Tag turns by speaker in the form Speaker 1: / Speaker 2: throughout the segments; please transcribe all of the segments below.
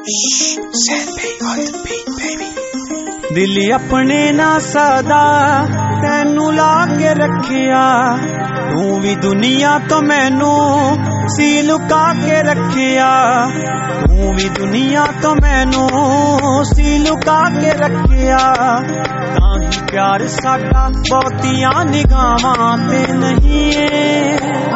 Speaker 1: दिल अपने ना सदा तैनू ला के रखिया, तू भी दुनिया तो मैनू सी लुका के रखिया, तू भी दुनिया तो मैनू सी लुका के रखिया। ताही प्यार साडा बहुतियां निगाहां ते नहीं है,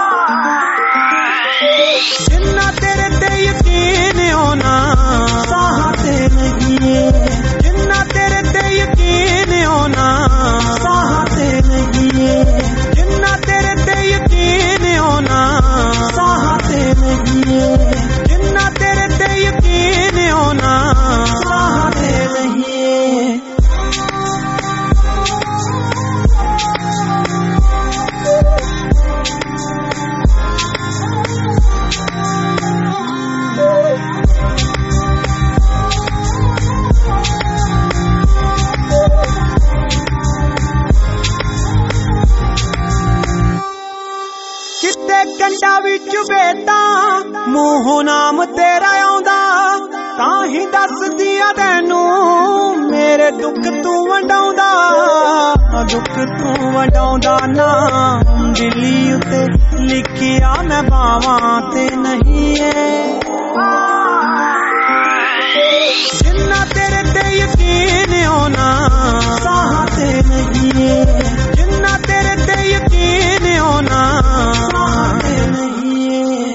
Speaker 1: जिन्ना तेरे ते यकीन होना साहां ते नहीं है, जिन्ना तेरे ते यकीन होना साहां ते नहीं है, जिन्ना तेरे ते यकीन होना साहां ते नहीं है, जिन्ना तेरे ते यकीन होना साहां ते नहीं है। कंडा विच बेटा मूंह नाम तेरा आउंदा, ताही दसदिया तैनू मेरे दुख तू वंडाउंदा, दुख तू वंडाउंदा ना दिली उते लिखिया मैं बावां ते नहीं है, जिन्ना तेरे ते यकीन होना साहां ते नहीं है, जिन्ना तेरे ते यकीन होना साहां ते नहीं है।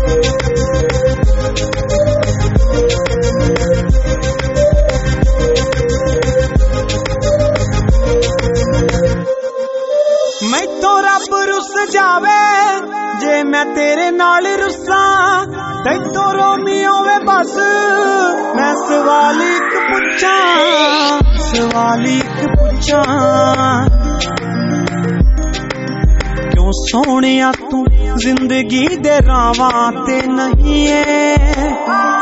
Speaker 1: मैथों रब रुस जावे जे मैं तेरे नाल रुसा, तैथों रोमियो वे बस मैं सवाल इक पुछा, सवाल इक पुछा, क्यों सोहणिया तू जिंदगी दे रावां ते नहीं है।